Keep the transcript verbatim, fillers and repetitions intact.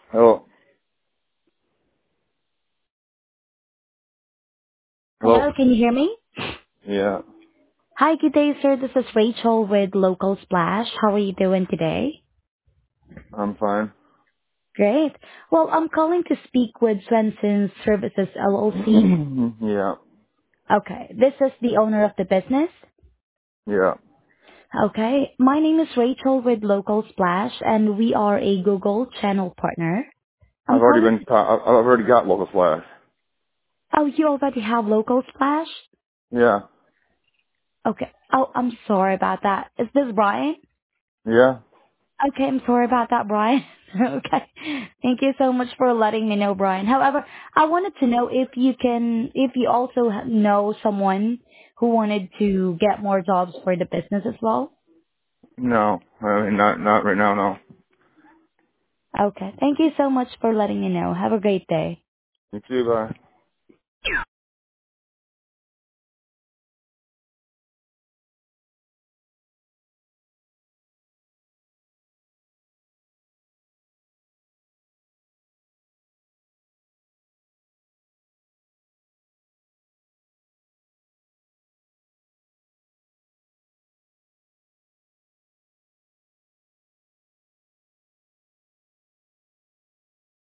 Hello. Hello. Hello, can you hear me? Yeah, Hi, good day, sir. This is Rachel with Local Splash. How are you doing today? I'm fine. Great. Well, I'm calling to speak with Swenson's Services L L C. yeah, Okay, this is the owner of the business. yeah. Okay, my name is Rachel with Local Splash, and we are a Google channel partner. I'm I've already calling. been. Ta- I've I've already got local flash. Oh, you already have Local Splash? Yeah, Okay. Oh, I'm sorry about that. Is this Brian? yeah. Okay, I'm sorry about that, Brian. Okay. Thank you so much for letting me know, Brian. However, I wanted to know if you can, if you also ha- know someone who wanted to get more jobs for the business as well. No, I mean not not right now. No. Okay. Thank you so much for letting me know. Have a great day. You too. Bye.